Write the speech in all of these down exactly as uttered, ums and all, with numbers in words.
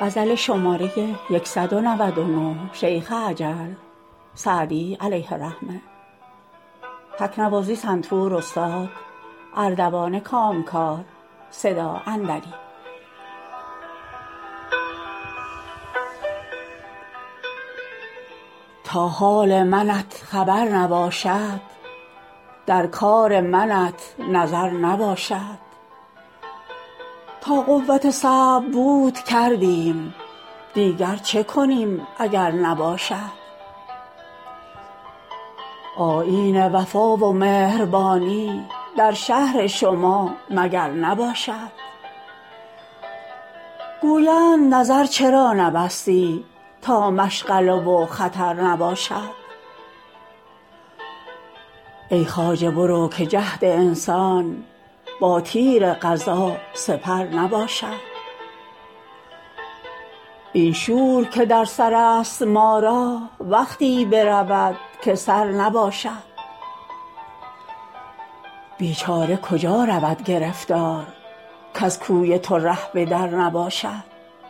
غزل شماره صد و نود و نه شیخ عجل سعدی علیه الرحمه. تکنوازی سنتور استاد اردوان کامکار. صدا اندری. تا حال منت خبر نباشد در کار منت نظر نباشد. تا قوت صبر بود کردیم دیگر چه کنیم اگر نباشد. آیین وفا و مهربانی در شهر شما مگر نباشد. گویند نظر چرا نبستی تا مشغله و خطر نباشد. ای خواجه برو که جهد انسان با تیر قضا سپر نباشد. این شور که در سر است ما را وقتی برود که سر نباشد. بیچاره کجا رود گرفتار کز کوی تو ره به در نباشد.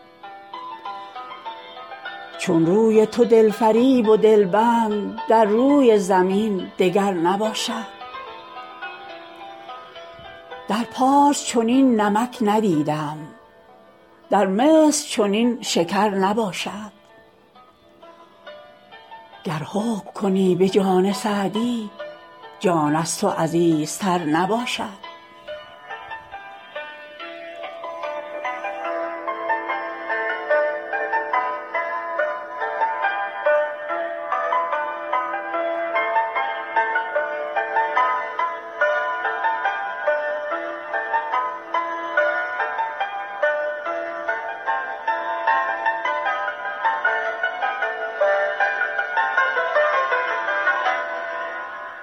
چون روی تو دلفریب و دلبند در روی زمین دگر نباشد. در پارس چنین نمک ندیدم در مصر چنین شکر نباشد. گر حکم کنی به جان سعدی جان از تو عزیزتر نباشد.